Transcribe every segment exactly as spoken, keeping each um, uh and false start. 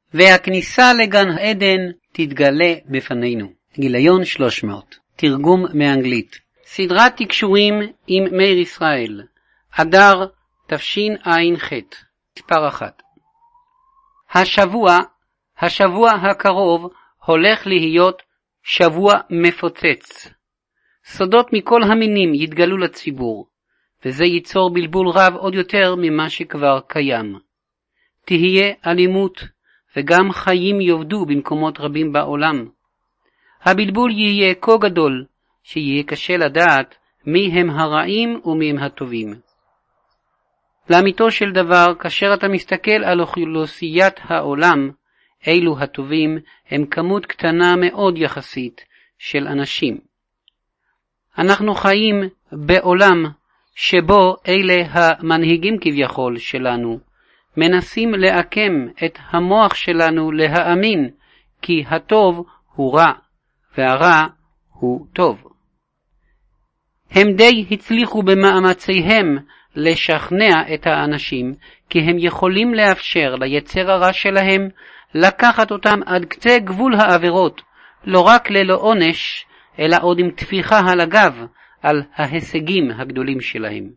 והכניסה לגן עדן תתגלה בפנינו. גיליון שלוש מאות. תרגום מאנגלית. סדרת תקשורים עם מאיר ישראל. אדר תשע"ח. מספר אחת. השבוע, השבוע הקרוב הולך להיות שבוע מפוצץ. סודות מכל המינים יתגלו לציבור, וזה ייצור בלבול רב עוד יותר ממה שכבר קיים. תהיה אלימות, וגם חיים יובדו במקומות רבים בעולם. הבלבול יהיה כה גדול, שיהיה קשה לדעת מי הם הרעים ומי הם הטובים. לאמיתו של דבר, כאשר אתה מסתכל על אוכלוסיית העולם, אלו הטובים הם כמות קטנה מאוד יחסית של אנשים. אנחנו חיים בעולם שבו אלה המנהיגים כביכול שלנו, מנסים לעקם את המוח שלנו להאמין כי הטוב הוא רע והרע הוא טוב. הם די הצליחו במאמציהם לשכנע את האנשים כי הם יכולים לאפשר ליצר הרע שלהם לקחת אותם עד קצה גבול העבירות, לא רק ללא עונש, אלא עוד עם תפיחה על הגב על ההישגים הגדולים שלהם.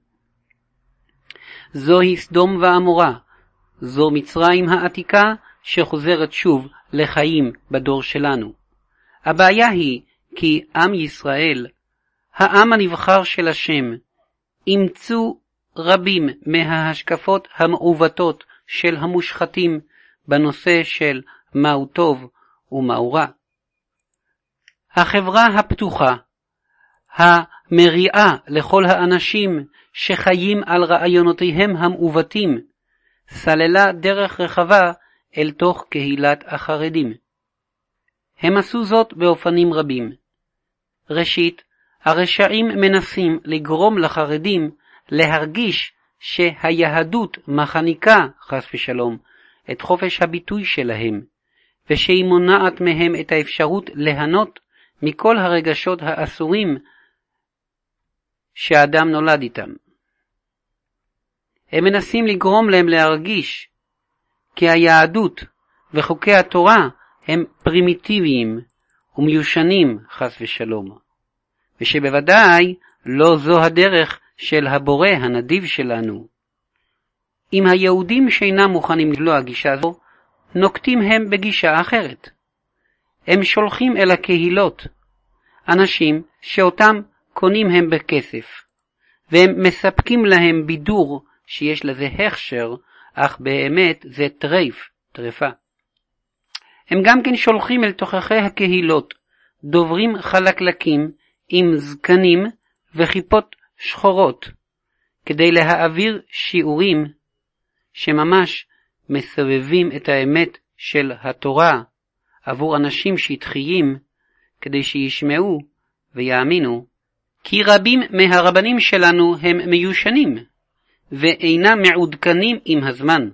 זוהי סדום ועמורה, זו מצרים העתיקה שחוזרת שוב לחיים בדור שלנו. הבעיה היא כי עם ישראל, העם הנבחר של השם, אימצו רבים מההשקפות המעוותות של המושחתים בנושא של מהו טוב ומהו רע. החברה הפתוחה, המריאה לכל האנשים שחיים על רעיונותיהם המעוותים, סללה דרך רחבה אל תוך קהילת החרדים. הם עשו זאת באופנים רבים. ראשית, הרשעים מנסים לגרום לחרדים להרגיש שהיהדות מחניקה, חס ושלום, את חופש הביטוי שלהם, ושהיא מונעת מהם את האפשרות ליהנות מכל הרגשות האסורים שהאדם נולד איתם. הם מנסים לגרום להם להרגיש כי היהדות וחוקי התורה הם פרימיטיביים ומיושנים, חס ושלום, ושבוודאי לא זו הדרך של הבורא הנדיב שלנו. אם היהודים שאינם מוכנים לבלוע גישה זו, נוקטים הם בגישה אחרת. הם שולחים אל הקהילות אנשים שאותם קונים הם בכסף, והם מספקים להם בידור שיש לזה הכשר, אך באמת זה טרף, טרפה. הם גם כן שולחים אל תוככי הקהילות דוברים חלקלקים עם זקנים וכיפות שחורות, כדי להעביר שיעורים שממש מסובבים את האמת של התורה עבור אנשים שטחיים, כדי שישמעו ויאמינו, כי רבים מהרבנים שלנו הם מיושנים ואינם מעודכנים עם הזמן.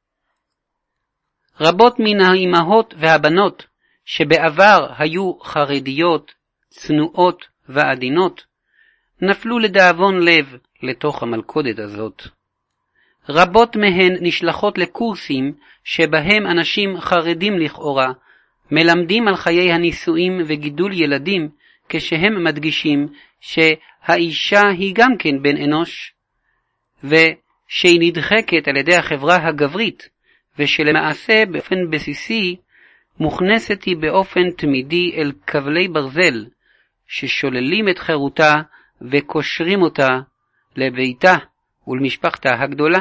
רבות מן האימהות והבנות שבעבר היו חרדיות, צנועות ועדינות, נפלו לדאבון לב לתוך המלכודת הזאת. רבות מהן נשלחות לקורסים שבהם אנשים חרדים לכאורה מלמדים על חיי הנישואים וגידול ילדים, כשהם מדגישים שהאישה היא גם כן בן אנוש, ושהיא נדחקת על ידי החברה הגברית, ושלמעשה באופן בסיסי מוכנסת היא באופן תמידי אל כבלי ברזל, ששוללים את חירותה וקושרים אותה לביתה ולמשפחתה הגדולה.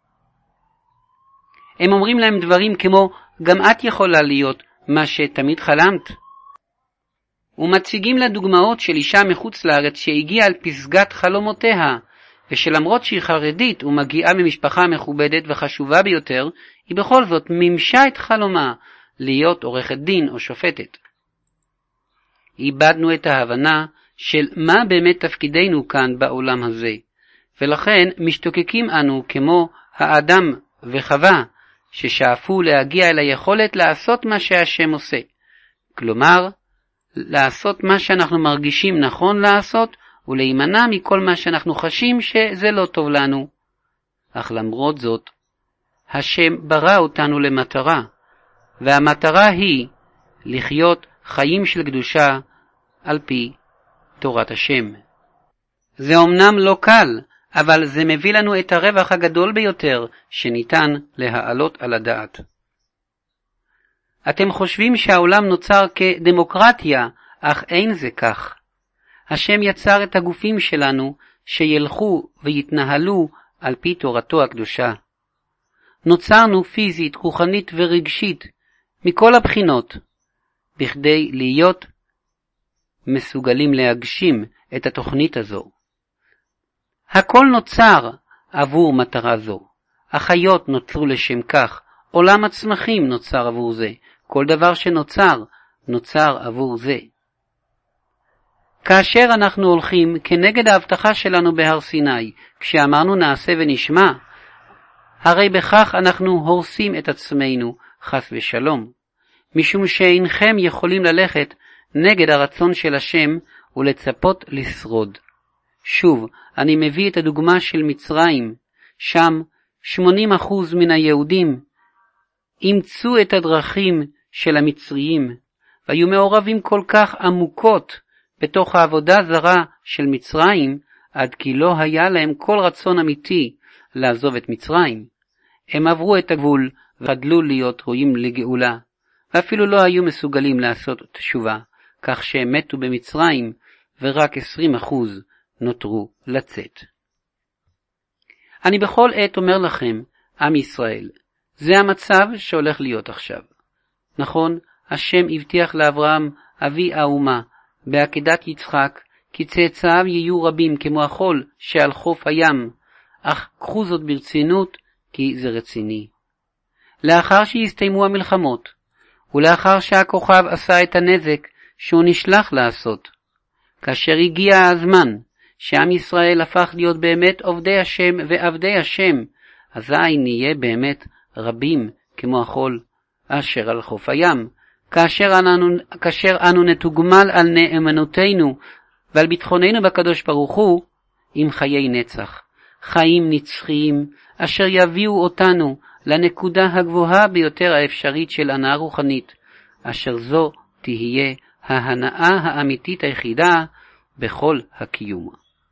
הם אומרים להם דברים כמו, גם את יכולה להיות מה שתמיד חלמת. ומציגים לה דוגמאות של אישה מחוץ לארץ שהגיעה על פסגת חלומותיה, ושלמרות שהיא חרדית ומגיעה ממשפחה מכובדת וחשובה ביותר, היא בכל זאת מימשה את חלומה להיות עורכת דין או שופטת. איבדנו את ההבנה של מה באמת תפקידנו כאן בעולם הזה, ולכן משתוקקים אנו כמו האדם וחווה ששאפו להגיע אל היכולת לעשות מה שהשם עושה. כלומר, לעשות מה שאנחנו מרגישים נכון לעשות, ולהימנע מכל מה שאנחנו חשים שזה לא טוב לנו. אך למרות זאת, השם ברא אותנו למטרה, והמטרה היא לחיות חיים של קדושה על פי תורת השם. זה אומנם לא קל, אבל זה מביא לנו את הרווח הגדול ביותר שניתן להעלות על הדעת. אתם חושבים שהעולם נוצר כדמוקרטיה, אך אין זה כך. השם יצר את הגופים שלנו שילכו ויתנהלו על פי תורתו הקדושה. נוצרנו פיזית, רוחנית ורגשית מכל הבחינות, בכדי להיות מסוגלים להגשים את התוכנית הזו. הכל נוצר עבור מטרה זו. החיות נוצרו לשם כך, עולם הצמחים נוצר עבור זה, כל דבר שנוצר, נוצר עבור זה. כאשר אנחנו הולכים כנגד ההבטחה שלנו בהר סיני, כשאמרנו נעשה ונשמע, הרי בכך אנחנו הורסים את עצמנו, חס ושלום, משום שאינכם יכולים ללכת נגד הרצון של השם ולצפות לשרוד. שוב, אני מביא את הדוגמה של מצרים, שם שמונים אחוז מן היהודים אימצו את הדרכים של המצריים, והיו מעורבים כל כך עמוקות בתוך העבודה זרה של מצרים, עד כי לא היה להם כל רצון אמיתי לעזוב את מצרים. הם עברו את הגבול וחדלו להיות ראויים לגאולה, ואפילו לא היו מסוגלים לעשות תשובה, כך שהם מתו במצרים, ורק עשרים אחוז נותרו לצאת. אני בכל עת אומר לכם, עם ישראל, זה המצב שהולך להיות עכשיו. נכון, השם הבטיח לאברהם, אבי האומה, בעקדת יצחק, כי צאצאיו יהיו רבים כמו החול שעל חוף הים, אך קחו זאת ברצינות, כי זה רציני. לאחר שהסתיימו המלחמות, ולאחר שהכוכב עשה את הנזק שהוא נשלח לעשות, כאשר הגיע הזמן שעם ישראל הפך להיות באמת עובדי השם ועבדי השם, אזי נהיה באמת רבים כמו החול אשר על חוף הים, כאשר אנו, כאשר אנו נתוגמל על נאמנותנו ועל ביטחוננו בקדוש ברוך הוא עם חיי נצח, חיים נצחיים אשר יביאו אותנו לנקודה הגבוהה ביותר האפשרית של הנאה רוחנית, אשר זו תהיה ההנאה האמיתית היחידה בכל הקיום.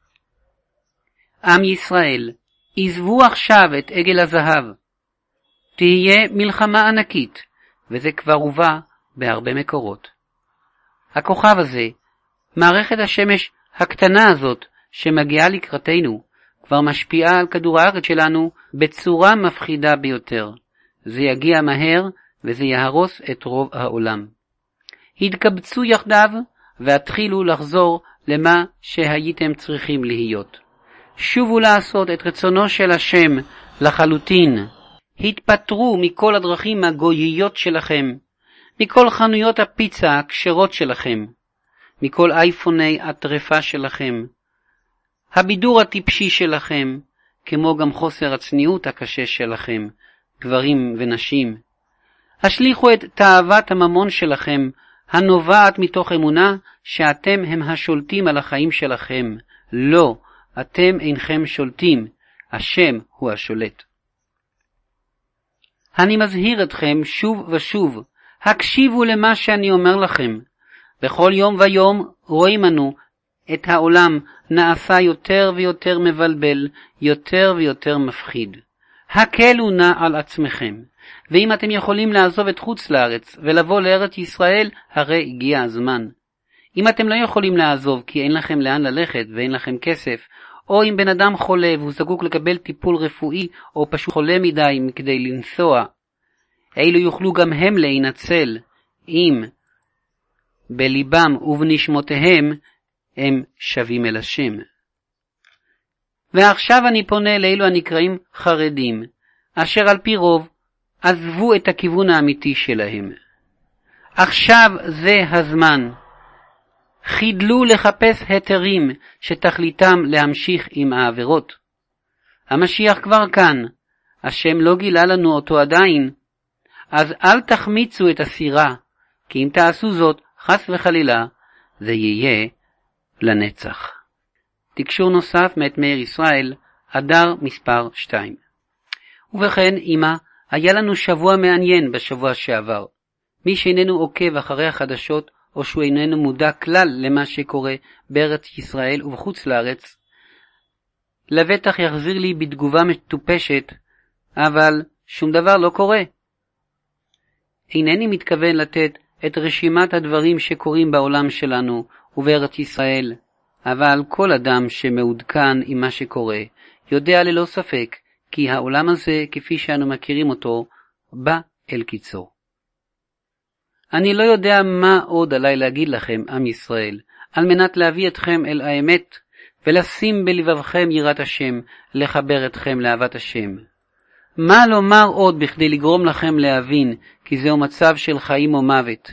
עם ישראל, עזבו עכשיו את עגל הזהב. תהיה מלחמה ענקית, וזה כבר הובא בהרבה מקורות. הכוכב הזה, מערכת השמש הקטנה הזאת שמגיעה לקראתנו, כבר משפיעה על כדור הארץ שלנו בצורה מפחידה ביותר. זה יגיע מהר וזה יהרוס את רוב העולם. התקבצו יחדיו והתחילו לחזור למה שהייתם צריכים להיות. שובו לעשות את רצונו של השם לחלוטין. התפטרו מכל הדרכים הגוייות שלכם, מכל חנויות הפיצה הכשרות שלכם, מכל אייפוני הטרפה שלכם, הבידור הטיפשי שלכם, כמו גם חוסר הצניעות הקשה שלכם, גברים ונשים. השליחו את תאוות הממון שלכם, הנובעת מתוך אמונה שאתם הם השולטים על החיים שלכם. לא, אתם אינכם שולטים, השם הוא השולט. אני מזהיר אתכם שוב ושוב, הקשיבו למה שאני אומר לכם. בכל יום ויום רואים אנו את העולם נעשה יותר ויותר מבלבל, יותר ויותר מפחיד. הקלו נא על עצמכם, ואם אתם יכולים לעזוב את חוץ לארץ ולבוא לארץ ישראל, הרי הגיע הזמן. אם אתם לא יכולים לעזוב כי אין לכם לאן ללכת ואין לכם כסף, או אם בן אדם חולה והוא זקוק לקבל טיפול רפואי, או פשוט חולה מדי כדי לנסוע, אילו יוכלו גם הם להינצל, אם בליבם ובנשמותיהם הם שווים אל השם. ועכשיו אני פונה לאלו הנקראים חרדים, אשר על פי רוב עזבו את הכיוון האמיתי שלהם. עכשיו זה הזמן. חידלו לחפש היתרים שתכליתם להמשיך עם העבירות. המשיח כבר כאן, השם לא גילה לנו אותו עדיין, אז אל תחמיצו את הסירה, כי אם תעשו זאת, חס וחלילה, זה יהיה לנצח. תקשור נוסף מאת מאיר ישראל, אדר מספר שתיים. ובכן, אמא, היה לנו שבוע מעניין בשבוע שעבר. מי שאיננו עוקב אחרי החדשות, או שהוא איננו מודע כלל למה שקורה בארץ ישראל ובחוץ לארץ, לבטח יחזיר לי בתגובה מטופשת, אבל שום דבר לא קורה. אינני מתכוון לתת את רשימת הדברים שקורים בעולם שלנו ובארץ ישראל, אבל כל אדם שמעודכן עם מה שקורה, יודע ללא ספק כי העולם הזה, כפי שאנו מכירים אותו, בא אל קיצו. אני לא יודע מה עוד עליי להגיד לכם, עם ישראל, על מנת להביא אתכם אל האמת, ולשים בלבבכם יראת השם, לחבר אתכם לאהבת השם. מה לומר עוד בכדי לגרום לכם להבין, כי זהו מצב של חיים או מוות.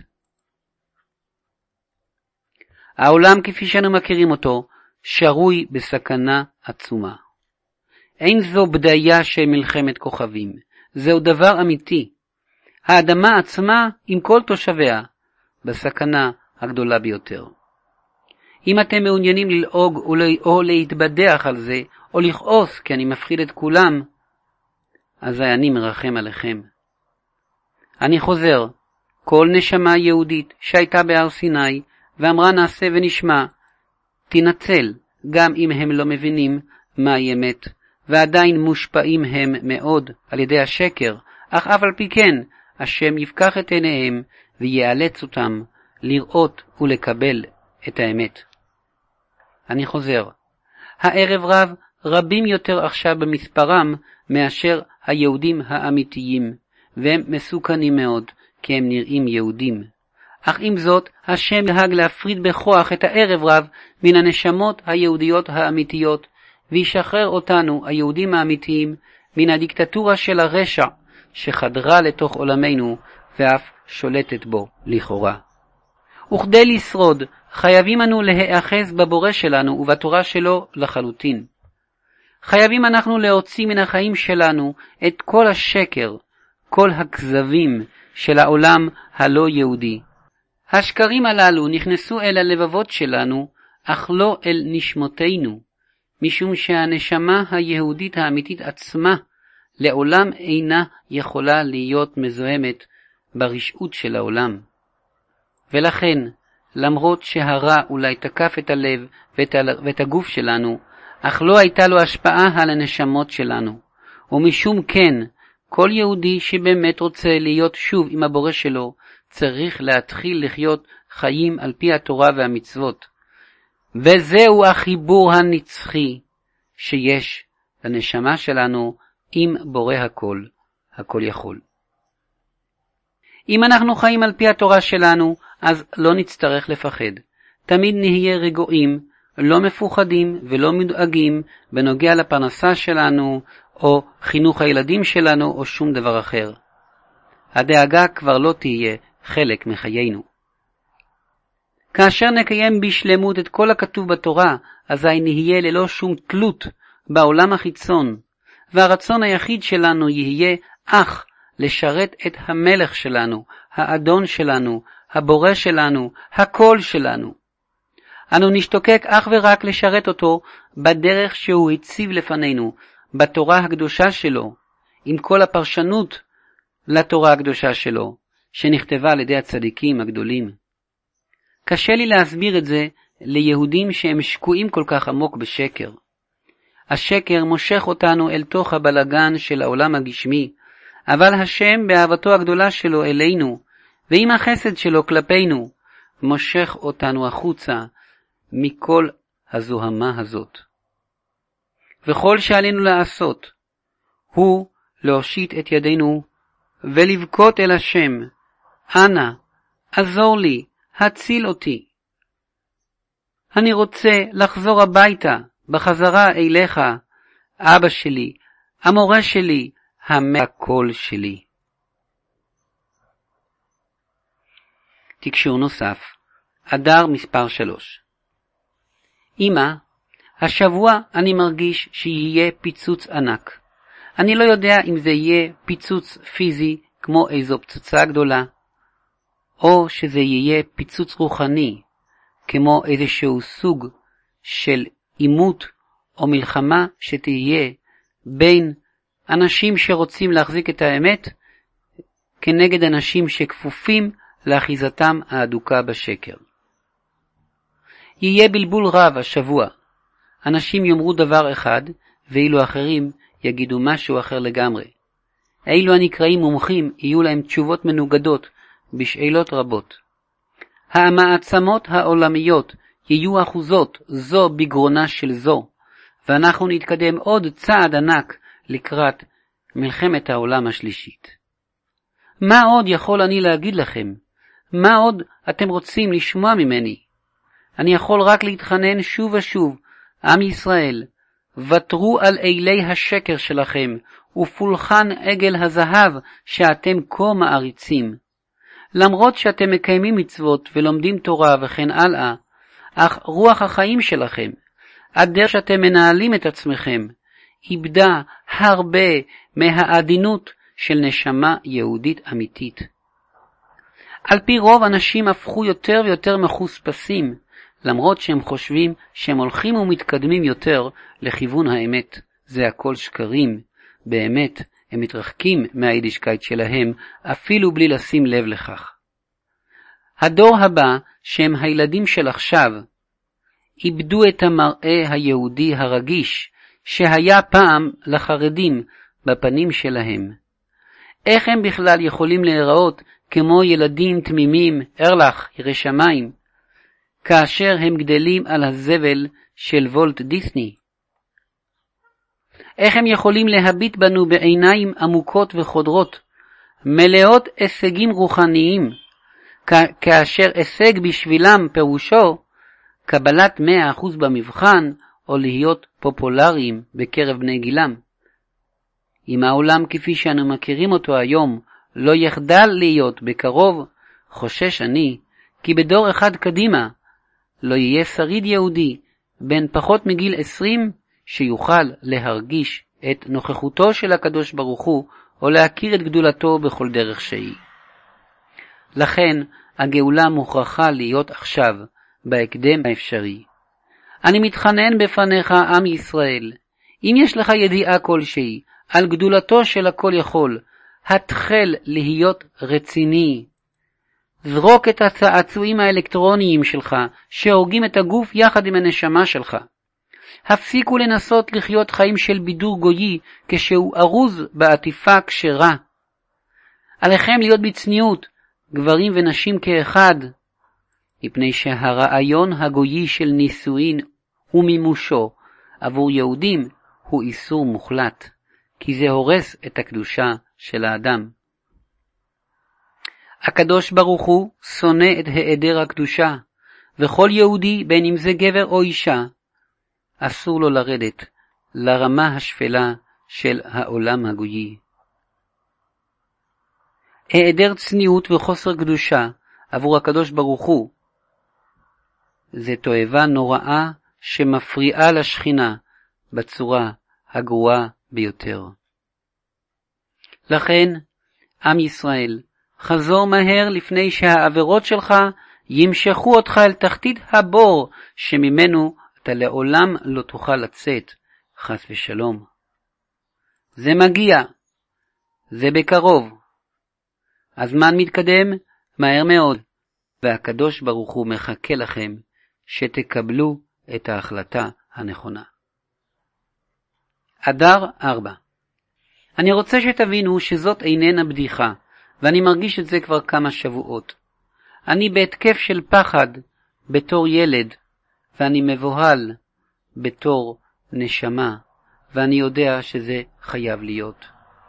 העולם כפי שאנו מכירים אותו, שרוי בסכנה עצומה. אין זו בדיה של מלחמת כוכבים, זהו דבר אמיתי. האדמה עצמה עם כל תושביה, בסכנה הגדולה ביותר. אם אתם מעוניינים ללעוג או להתבדח על זה, או לכעוס כי אני מפחיד את כולם, אז אני מרחם עליכם. אני חוזר, כל נשמה יהודית שהייתה בהר סיני, ואמרה נעשה ונשמע, תנצל, גם אם הם לא מבינים מהי אמת, ועדיין מושפעים הם מאוד על ידי השקר, אך אף על פי כן, השם יפקח את עיניהם ויאלץ אותם לראות ולקבל את האמת. אני חוזר, הערב רב רבים יותר עכשיו במספרם מאשר היהודים האמיתיים, והם מסוכנים מאוד כי הם נראים יהודים. אך עם זאת, השם נהג להפריד בכוח את הערב רב מן הנשמות היהודיות האמיתיות, וישחרר אותנו, היהודים האמיתיים, מן הדיקטטורה של הרשע, שחדרה לתוך עולמנו, ואף שולטת בו לכאורה. וכדי לשרוד, חייבים אנו להיאחז בבורא שלנו ובתורה שלו לחלוטין. חייבים אנחנו להוציא מן החיים שלנו את כל השקר, כל הכזבים של העולם הלא יהודי. השקרים הללו נכנסו אל הלבבות שלנו, אך לא אל נשמותינו, משום שהנשמה היהודית האמיתית עצמה לעולם אינה יכולה להיות מזוהמת ברשעות של העולם. ולכן, למרות שהרע אולי תקף את הלב ואת, ה... ואת הגוף שלנו, אך לא הייתה לו השפעה על הנשמות שלנו. ומשום כן, כל יהודי שבאמת רוצה להיות שוב עם הבורא שלו, צריך להתחיל לחיות חיים על פי התורה והמצוות. וזהו החיבור הנצחי שיש לנשמה שלנו עם בורא הכל, הכל יכול. אם אנחנו חיים על פי התורה שלנו, אז לא נצטרך לפחד. תמיד נהיה רגועים, לא מפוחדים ולא מודאגים בנוגע לפרנסה שלנו, או חינוך הילדים שלנו, או שום דבר אחר. הדאגה כבר לא תהיה חלק מחיינו. כאשר נקיים בשלמות את כל הכתוב בתורה, אזי נהיה ללא שום תלות בעולם החיצון, והרצון היחיד שלנו יהיה אך לשרת את המלך שלנו, האדון שלנו, הבורא שלנו, הכל שלנו. אנו נשתוקק אך ורק לשרת אותו בדרך שהוא הציב לפנינו, בתורה הקדושה שלו, עם כל הפרשנות לתורה הקדושה שלו, שנכתבה על ידי הצדיקים הגדולים. קשה לי להסביר את זה ליהודים שהם שקועים כל כך עמוק בשקר. השקר מושך אותנו אל תוך הבלגן של העולם הגשמי, אבל השם באהבתו הגדולה שלו אלינו, ועם החסד שלו כלפינו, מושך אותנו החוצה מכל הזוהמה הזאת. וכל שעלינו לעשות, הוא להושיט את ידינו ולבכות אל השם, אנא, עזור לי, הציל אותי. אני רוצה לחזור הביתה, בחזרה אליך, אבא שלי, המורה שלי, המקול שלי. תקשור נוסף, אדר מספר שלוש. אמא, השבוע אני מרגיש שיהיה פיצוץ ענק. אני לא יודע אם זה יהיה פיצוץ פיזי כמו איזו פצצה גדולה, או שזה יהיה פיצוץ רוחני, כמו איזשהו סוג של עימות או מלחמה שתהיה בין אנשים שרוצים להחזיק את האמת, כנגד אנשים שכפופים לאחיזתם האדוקה בשקר. יהיה בלבול רב השבוע. אנשים יאמרו דבר אחד, ואילו אחרים יגידו משהו אחר לגמרי. אילו הנקראים מומחים יהיו להם תשובות מנוגדות בשאלות רבות. המעצמות העולמיות יהיו אחוזות זו בגרונה של זו, ואנחנו נתקדם עוד צעד ענק לקראת מלחמת העולם השלישית. מה עוד יכול אני להגיד לכם? מה עוד אתם רוצים לשמוע ממני? אני יכול רק להתחנן שוב ושוב, עם ישראל, ותרו על אילי השקר שלכם, ופולחן עגל הזהב שאתם כה מעריצים. למרות שאתם מקיימים מצוות ולומדים תורה וכן הלאה, אך רוח החיים שלכם, הדרך שאתם מנהלים את עצמכם, איבדה הרבה מהעדינות של נשמה יהודית אמיתית. על פי רוב אנשים הפכו יותר ויותר מחוספסים, למרות שהם חושבים שהם הולכים ומתקדמים יותר לכיוון האמת. זה הכל שקרים. באמת, הם מתרחקים מהיידישקייט שלהם, אפילו בלי לשים לב לכך. הדור הבא, שהם הילדים של עכשיו, איבדו את המראה היהודי הרגיש, שהיה פעם לחרדים בפנים שלהם. איך הם בכלל יכולים להיראות כמו ילדים תמימים, ארלך, ירא שמיים, כאשר הם גדלים על הזבל של וולט דיסני? איך הם יכולים להביט בנו בעיניים עמוקות וחודרות, מלאות הישגים רוחניים, כאשר הישג בשבילם פירושו קבלת מאה אחוז במבחן, או להיות פופולריים בקרב בני גילם? אם העולם כפי שאנו מכירים אותו היום לא יחדל להיות בקרוב, חושש אני כי בדור אחד קדימה לא יהיה שריד יהודי בין פחות מגיל עשרים שיוכל להרגיש את נוכחותו של הקדוש ברוך הוא או להכיר את גדולתו בכל דרך שהיא. לכן הגאולה מוכרחה להיות עכשיו, בהקדם האפשרי. אני מתחנן בפניך, עם ישראל, אם יש לך ידיעה כלשהי על גדולתו של הכל יכול, התחל להיות רציני. זרוק את הצעצועים האלקטרוניים שלך שהורגים את הגוף יחד עם הנשמה שלך. הפסיקו לנסות לחיות חיים של בידור גויי כשהוא ארוז בעטיפה כשרה. עליכם להיות בצניעות, גברים ונשים כאחד, מפני שהרעיון הגויי של נישואין ומימושו עבור יהודים הוא איסור מוחלט, כי זה הורס את הקדושה של האדם. הקדוש ברוך הוא שונא את היעדר הקדושה, וכל יהודי, בין אם זה גבר או אישה, אסור לו לרדת לרמה השפלה של העולם הגויי. היעדר צניעות וחוסר קדושה עבור הקדוש ברוך הוא זה תועבה נוראה שמפריעה לשכינה בצורה הגרועה ביותר. לכן, עם ישראל, חזור מהר לפני שהעבירות שלך ימשכו אותך אל תחתית הבור שממנו אתה לעולם לא תוכל לצאת, חס ושלום. זה מגיע, זה בקרוב. הזמן מתקדם מהר מאוד, והקדוש ברוך הוא מחכה לכם שתקבלו את ההחלטה הנכונה. אדר ארבע. אני רוצה שתבינו שזאת איננה בדיחה, ואני מרגיש את זה כבר כמה שבועות. אני בהתקף של פחד בתור ילד, ואני מבוהל בתור נשמה, ואני יודע שזה חייב להיות.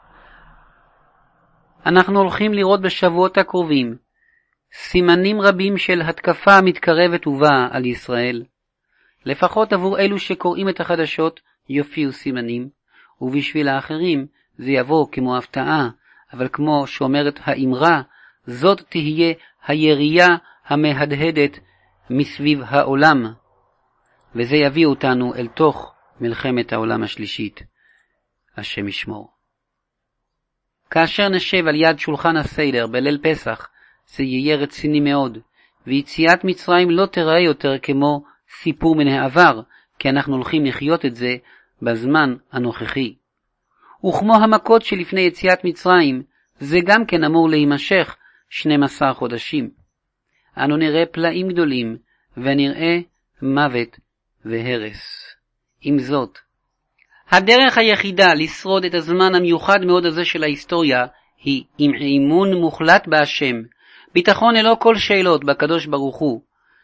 אנחנו הולכים לראות בשבועות הקרובים סימנים רבים של התקפה מתקרבת ובאה על ישראל. לפחות עבור אלו שקוראים את החדשות יופיעו סימנים, ובשביל האחרים זה יבוא כמו הפתעה, אבל כמו שאומרת האמרה, זאת תהיה הירייה המהדהדת מסביב העולם, וזה יביא אותנו אל תוך מלחמת העולם השלישית. השם ישמור. כאשר נשב על יד שולחן הסדר בליל פסח, זה יהיה רציני מאוד, ויציאת מצרים לא תראה יותר כמו סיפור מן העבר, כי אנחנו הולכים לחיות את זה בזמן הנוכחי. וכמו המכות שלפני יציאת מצרים, זה גם כן אמור להימשך שנים עשר חודשים. אנו נראה פלאים גדולים, ונראה מוות והרס. עם זאת, הדרך היחידה לשרוד את הזמן המיוחד מאוד הזה של ההיסטוריה, היא עם אימון מוחלט בהשם, ביטחון ללא כל שאלות בקדוש ברוך הוא,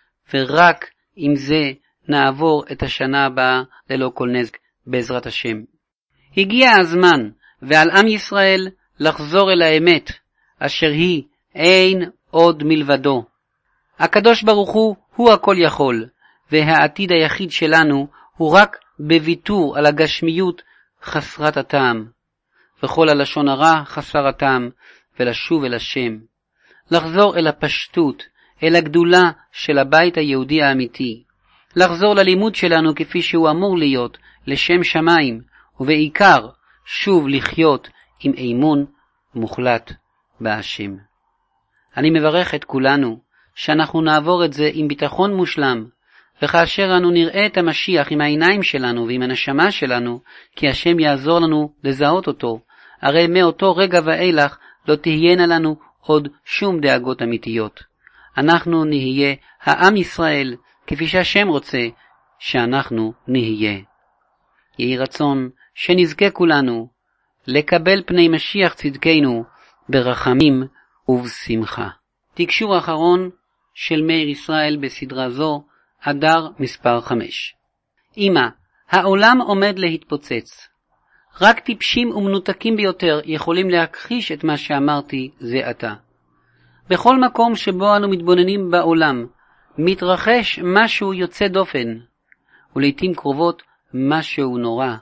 ורק עם זה נעבור את השנה הבאה ללא כל נזק בעזרת השם. הגיע הזמן ועל עם ישראל לחזור אל האמת, אשר היא אין עוד מלבדו. הקדוש ברוך הוא הוא הכל יכול, והעתיד היחיד שלנו הוא רק בוויתור על הגשמיות חסרת הטעם, וכל הלשון הרע חסר הטעם, ולשוב אל השם. לחזור אל הפשטות, אל הגדולה של הבית היהודי האמיתי. לחזור ללימוד שלנו כפי שהוא אמור להיות, לשם שמיים, ובעיקר שוב לחיות עם אמון מוחלט בהשם. אני מברך את כולנו שאנחנו נעבור את זה עם ביטחון מושלם, וכאשר אנו נראה את המשיח עם העיניים שלנו ועם הנשמה שלנו, כי השם יעזור לנו לזהות אותו, הרי מאותו רגע ואילך לא תהיינה לנו עוד שום דאגות אמיתיות. אנחנו נהיה העם ישראל כפי שהשם רוצה שאנחנו נהיה. יהי רצון שנזכה כולנו לקבל פני משיח צדקנו ברחמים ובשמחה. תקשור האחרון של מאיר ישראל בסדרה זו, אדר מספר חמש. אמא, העולם עומד להתפוצץ. רק טיפשים ומנותקים ביותר יכולים להכחיש את מה שאמרתי זה עתה. בכל מקום שבו אנו מתבוננים בעולם, מתרחש משהו יוצא דופן, ולעיתים קרובות משהו נורא.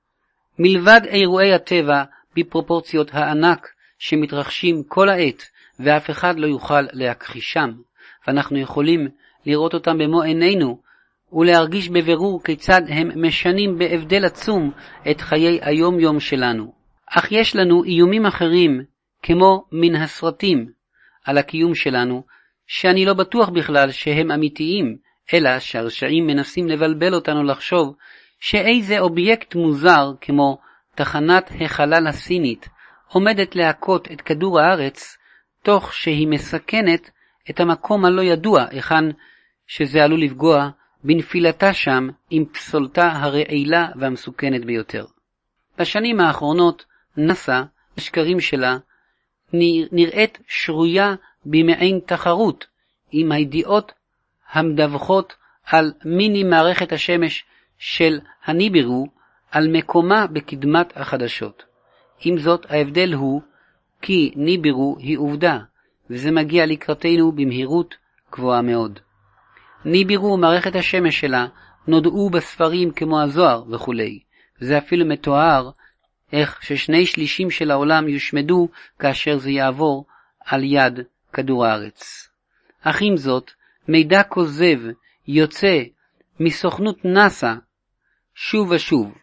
מלבד אירועי הטבע בפרופורציות הענק שמתרחשים כל העת, ואף אחד לא יוכל להכחישם, ואנחנו יכולים לראות אותם במו עינינו, ולהרגיש בבירור כיצד הם משנים בהבדל עצום את חיי היום יום שלנו. אך יש לנו איומים אחרים, כמו מן הסרטים, על הקיום שלנו, שאני לא בטוח בכלל שהם אמיתיים, אלא שהרשעים מנסים לבלבל אותנו לחשוב שאיזה אובייקט מוזר כמו תחנת החלל הסינית עומדת להכות את כדור הארץ, תוך שהיא מסכנת את המקום הלא ידוע, היכן שזה עלול לפגוע בנפילתה שם עם פסולתה הרעילה והמסוכנת ביותר. בשנים האחרונות נאס"א, השקרים שלה, נראית שרויה במעין תחרות עם הידיעות המדווחות על מיני מערכת השמש של הניבירו על מקומה בקדמת החדשות. עם זאת, ההבדל הוא כי ניבירו היא עובדה, וזה מגיע לקראתנו במהירות גבוהה מאוד. ניבירו ומערכת השמש שלה נודעו בספרים כמו הזוהר וכו'. זה אפילו מתואר איך ששני שלישים של העולם יושמדו כאשר זה יעבור על יד כדור הארץ. אך עם זאת, מידע כוזב יוצא מסוכנות נאס"א שוב ושוב,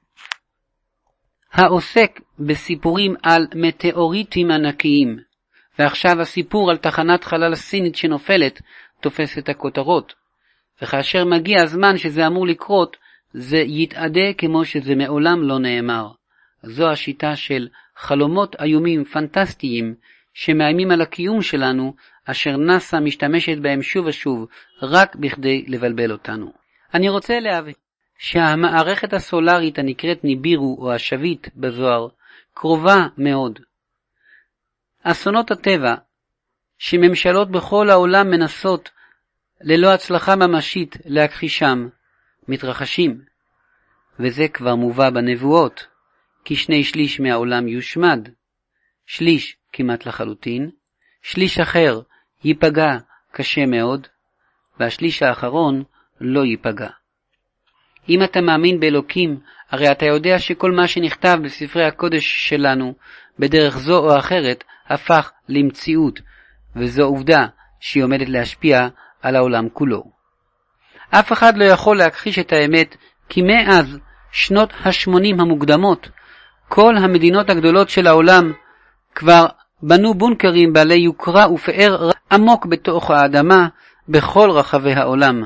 העוסק בסיפורים על מטאוריטים ענקיים, ועכשיו הסיפור על תחנת חלל הסינית שנופלת תופס את הכותרות, וכאשר מגיע הזמן שזה אמור לקרות, זה יתעדה כמו שזה מעולם לא נאמר. זו השיטה של חלומות איומים פנטסטיים שמאיימים על הקיום שלנו, אשר נאס"א משתמשת בהם שוב ושוב רק בכדי לבלבל אותנו. אני רוצה להבין שהמערכת הסולרית הנקראת ניבירו או השביט בזוהר קרובה מאוד. אסונות הטבע שממשלות בכל העולם מנסות ללא הצלחה ממשית להכחישם מתרחשים, וזה כבר מובא בנבואות, כי שני שליש מהעולם יושמד, שליש כמעט לחלוטין, שליש אחר ייפגע קשה מאוד, והשליש האחרון לא ייפגע. אם אתה מאמין באלוקים, הרי אתה יודע שכל מה שנכתב בספרי הקודש שלנו, בדרך זו או אחרת, הפך למציאות, וזו עובדה שהיא עומדת להשפיע על העולם כולו. אף אחד לא יכול להכחיש את האמת, כי מאז שנות ה-שמונים המוקדמות, כל המדינות הגדולות של העולם כבר בנו בונקרים בעלי יוקרה ופאר עמוק בתוך האדמה בכל רחבי העולם.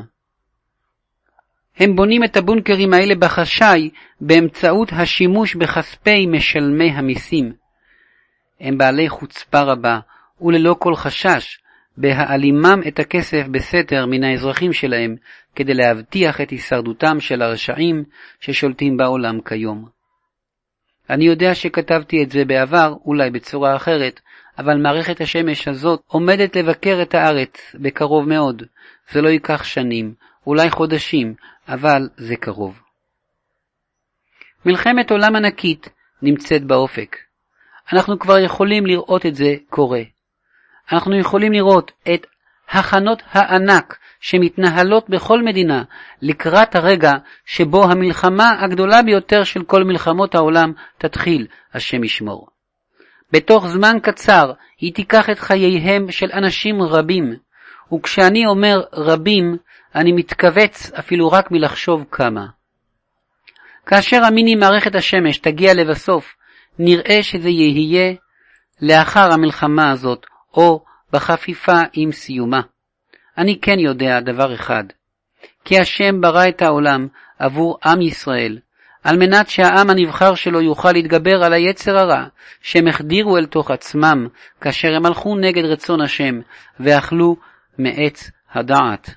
הם בונים את הבונקרים האלה בחשאי באמצעות השימוש בכספי משלמי המיסים. הם בעלי חוצפה רבה, וללא כל חשש, בהעלימם את הכסף בסתר מן האזרחים שלהם, כדי להבטיח את הישרדותם של הרשעים ששולטים בעולם כיום. אני יודע שכתבתי את זה בעבר, אולי בצורה אחרת, אבל מערכת השמש הזאת עומדת לבקר את הארץ בקרוב מאוד. זה לא ייקח שנים, אולי חודשים, אבל זה קרוב. מלחמת עולם ענקית נמצאת באופק. אנחנו כבר יכולים לראות את זה קורה. אנחנו יכולים לראות את הכנות הענק שמתנהלות בכל מדינה לקראת הרגע שבו המלחמה הגדולה ביותר של כל מלחמות העולם תתחיל, השם ישמור. בתוך זמן קצר היא תיקח את חייהם של אנשים רבים, וכשאני אומר רבים אני מתכווץ אפילו רק מלחשוב כמה. כאשר המיני מערכת השמש תגיע לבסוף, נראה שזה יהיה לאחר המלחמה הזאת, או בחפיפה עם סיומה. אני כן יודע דבר אחד, כי השם ברא את העולם עבור עם ישראל, על מנת שהעם הנבחר שלו יוכל להתגבר על היצר הרע, שהם החדירו אל תוך עצמם, כאשר הם הלכו נגד רצון השם, ואכלו מעץ הדעת.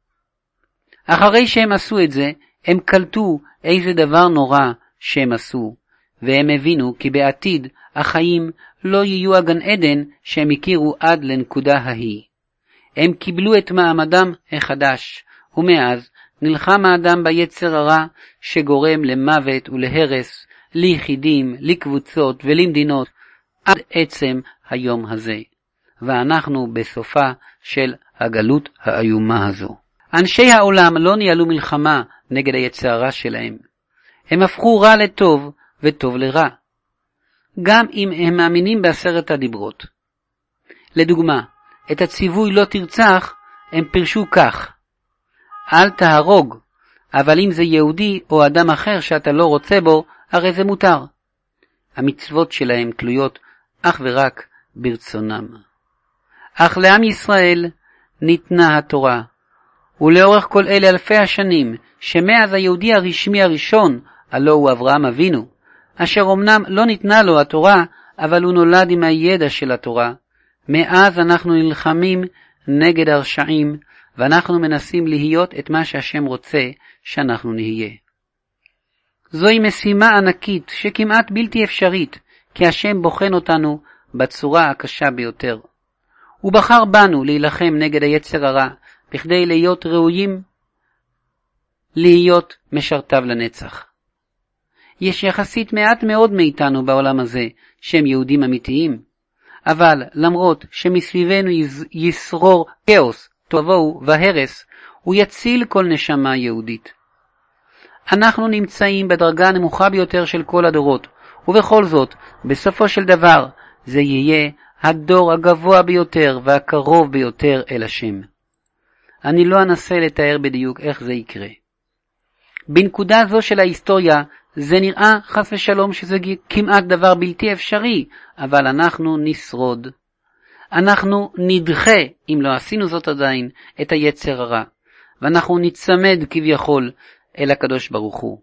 אחרי שהם עשו את זה, הם קלטו איזה דבר נורא שהם עשו, והם הבינו כי בעתיד החיים לא יהיו הגן עדן שהם הכירו עד לנקודה ההיא. הם קיבלו את מעמדם החדש, ומאז נלחם האדם ביצר הרע שגורם למוות ולהרס, ליחידים, לקבוצות ולמדינות, עד עצם היום הזה. ואנחנו בסופה של הגלות האיומה הזו. אנשי העולם לא ניהלו מלחמה נגד היצר הרע שלהם. הם הפכו רע לטוב וטוב לרע. גם אם הם מאמינים בעשרת הדיברות. לדוגמה, את הציווי לא תרצח, הם פירשו כך: אל תהרוג, אבל אם זה יהודי או אדם אחר שאתה לא רוצה בו, הרי זה מותר. המצוות שלהם תלויות אך ורק ברצונם. אך לעם ישראל ניתנה התורה, ולאורך כל אלה אלפי השנים, שמאז היהודי הרשמי הראשון, הלא הוא אברהם אבינו, אשר אמנם לא ניתנה לו התורה, אבל הוא נולד עם הידע של התורה, מאז אנחנו נלחמים נגד הרשעים, ואנחנו מנסים להיות את מה שהשם רוצה שאנחנו נהיה. זוהי משימה ענקית שכמעט בלתי אפשרית, כי השם בוחן אותנו בצורה הקשה ביותר. הוא בחר בנו להילחם נגד היצר הרע, בכדי להיות ראויים, להיות משרתיו לנצח. יש יחסית מעט מאוד מאיתנו בעולם הזה שהם יהודים אמיתיים, אבל למרות שמסביבנו ישרור כאוס, תוהו והרס, הוא יציל כל נשמה יהודית. אנחנו נמצאים בדרגה הנמוכה ביותר של כל הדורות, ובכל זאת, בסופו של דבר, זה יהיה הדור הגבוה ביותר והקרוב ביותר אל השם. אני לא אנסה לתאר בדיוק איך זה יקרה. בנקודה זו של ההיסטוריה, זה נראה חס ושלום שזה כמעט דבר בלתי אפשרי, אבל אנחנו נשרוד. אנחנו נדחה, אם לא עשינו זאת עדיין, את היצר הרע, ואנחנו נצמד כביכול אל הקדוש ברוך הוא.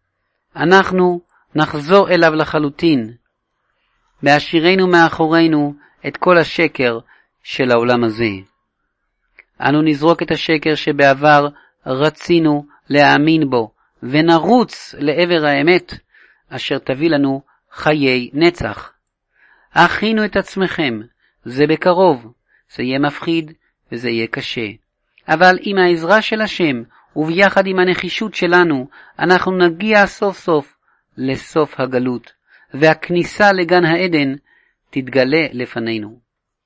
אנחנו נחזור אליו לחלוטין, בהשאירנו מאחורינו את כל השקר של העולם הזה. אנו נזרוק את השקר שבעבר רצינו להאמין בו, ונרוץ לעבר האמת, אשר תביא לנו חיי נצח. הכינו את עצמכם, זה בקרוב, זה יהיה מפחיד וזה יהיה קשה. אבל עם העזרה של השם, וביחד עם הנחישות שלנו, אנחנו נגיע סוף סוף לסוף הגלות, והכניסה לגן העדן תתגלה לפנינו.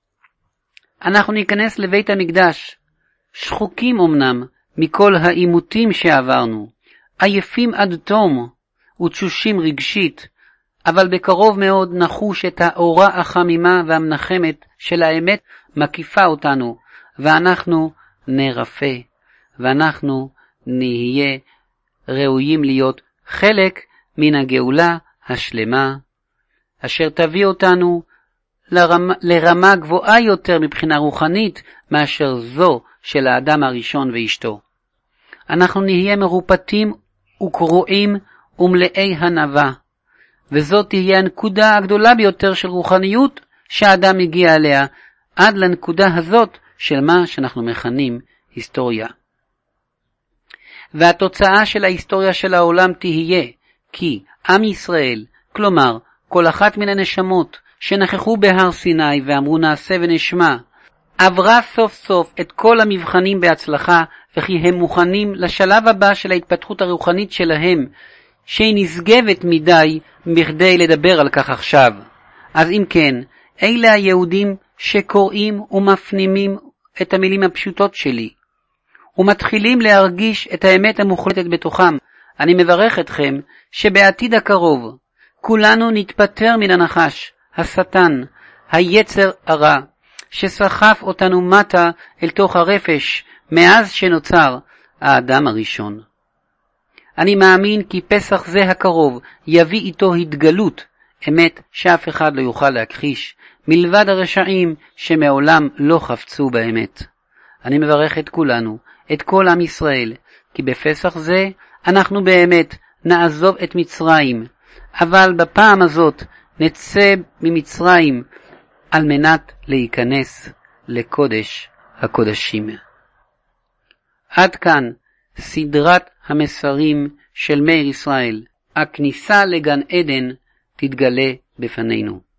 אנחנו ניכנס לבית המקדש, שחוקים אמנם מכל העימותים שעברנו, עייפים עד תום ותשושים רגשית, אבל בקרוב מאוד נחוש את האורה החמימה והמנחמת של האמת מקיפה אותנו, ואנחנו נרפא, ואנחנו נהיה ראויים להיות חלק מן הגאולה השלמה, אשר תביא אותנו לרמה, לרמה גבוהה יותר מבחינה רוחנית מאשר זו של האדם הראשון ואשתו. אנחנו נהיה מרופטים וקרועים ומלאי הנבה, וזאת תהיה הנקודה הגדולה ביותר של רוחניות שהאדם הגיע אליה, עד לנקודה הזאת של מה שאנחנו מכנים היסטוריה. והתוצאה של ההיסטוריה של העולם תהיה כי עם ישראל, כלומר כל אחת מן הנשמות שנכחו בהר סיני ואמרו נעשה ונשמע, עברה סוף סוף את כל המבחנים בהצלחה, וכי הם מוכנים לשלב הבא של ההתפתחות הרוחנית שלהם, שהיא נשגבת מדי בכדי לדבר על כך עכשיו. אז אם כן, אלה היהודים שקוראים ומפנימים את המילים הפשוטות שלי, ומתחילים להרגיש את האמת המוחלטת בתוכם. אני מברך אתכם שבעתיד הקרוב כולנו נתפטר מן הנחש, השטן, היצר הרע, שסחף אותנו מטה אל תוך הרפש מאז שנוצר האדם הראשון. אני מאמין כי פסח זה הקרוב יביא איתו התגלות, אמת שאף אחד לא יוכל להכחיש, מלבד הרשעים שמעולם לא חפצו באמת. אני מברך את כולנו, את כל עם ישראל, כי בפסח זה אנחנו באמת נעזוב את מצרים, אבל בפעם הזאת נצא ממצרים על מנת להיכנס לקודש הקודשים. עד כאן סדרת המסרים של מאיר ישראל. הכניסה לגן עדן תתגלה בפנינו.